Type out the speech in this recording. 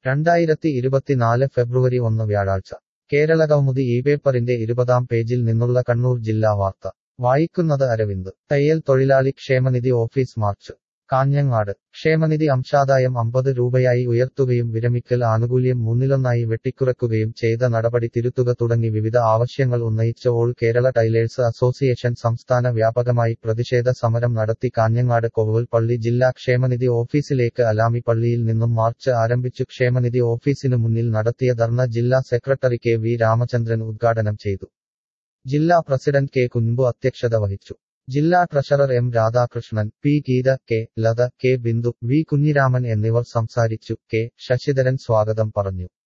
2024 ഫെബ്രുവരി 1 വ്യാഴാഴ്ച കേരളകൗമുദി ഈ പേപ്പറിന്റെ 20-ാം പേജിൽ നിന്നുള്ള കണ്ണൂർ ജില്ലാ വാർത്ത വായിക്കുന്നത് അരവിന്ദ്. തയ്യൽ തൊഴിലാളി ക്ഷേമനിധി ഓഫീസ് മാർച്ച്. കാഞ്ഞങ്ങാട്. ക്ഷേമനിധി അംശാദായം 50 രൂപയായി ഉയർത്തുകയും വിരമിക്കൽ ആനുകൂല്യം മൂന്നിലൊന്നായി വെട്ടിക്കുറയ്ക്കുകയും ചെയ്ത നടപടി തിരുത്തുക തുടങ്ങി വിവിധ ആവശ്യങ്ങൾ ഉന്നയിച്ച് ഓൾ കേരള ടൈലേഴ്സ് അസോസിയേഷൻ സംസ്ഥാന വ്യാപകമായി പ്രതിഷേധ സമരം നടത്തി. കാഞ്ഞങ്ങാട് കോവൽ പള്ളി ജില്ലാ ക്ഷേമനിധി ഓഫീസിലേക്ക് അലാമി പള്ളിയിൽ നിന്നും മാർച്ച് ആരംഭിച്ചു. ക്ഷേമനിധി ഓഫീസിനു മുന്നിൽ നടത്തിയ ധർണ ജില്ലാ സെക്രട്ടറി കെ വി രാമചന്ദ്രൻ ഉദ്ഘാടനം ചെയ്തു. ജില്ലാ പ്രസിഡന്റ് കെ കുഞ്ഞുമ്പു അധ്യക്ഷത വഹിച്ചു. ജില്ലാ treasurer M Radhakrishnan, P Geetha, K Latha, K Bindu, V Kunhiraman എന്നിവർ സംസാരിച്ചു. കെ ശശിധരൻ സ്വാഗതം പറഞ്ഞു.